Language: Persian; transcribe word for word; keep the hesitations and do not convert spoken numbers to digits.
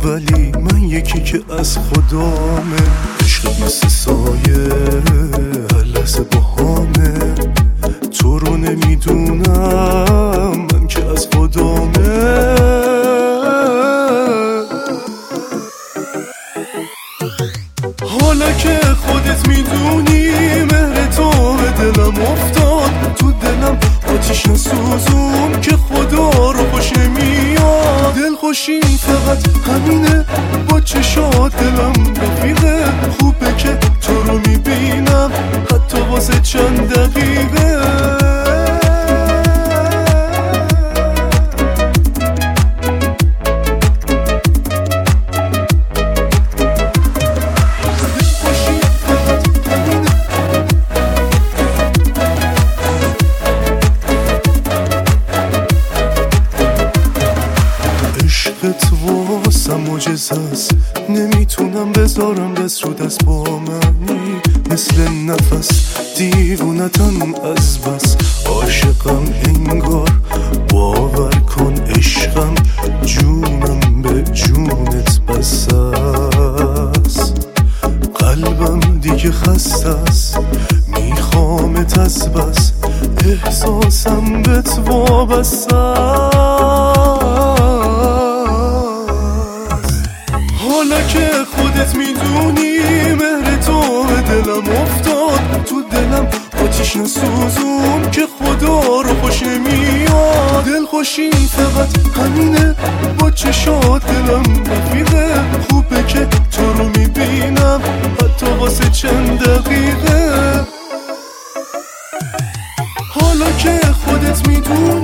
ولی من یکی که از خدامه. عشقت مثل سایه هر لحظه باهامه. تو رو نمیدونم من که از خدامه. حالا که خودت میدونی مهر تو به دلم افتاد. تو دلم آتیش نسوزون که خدا رو خوش نمیاد. دل خوشین فقط همینه با چشات دلم رفیقه. خوبه که تو رو میبینم حتی واسه چند دقیقه. عشقت واسم معجزه است، نمیتونم بذارم دست رو دست با منی. مثل نفس دیوونتم از بس عاشقم انگار. باور کن عشقم جونم به جونت بس است. قلبم دیگه خسته است میخوامت از بس. احساسم بهت وابسته است. حالا که خودت میدونی مهر تو به دلم افتاد. تو دلم آتیش نسوزون که خدا رو خوش نمیاد. دل خوشین فقط همینه با چشات دلم رفیقه. خوبه که تو رو میبینم حتی واسه چند دقیقه. حالا که خودت میدونی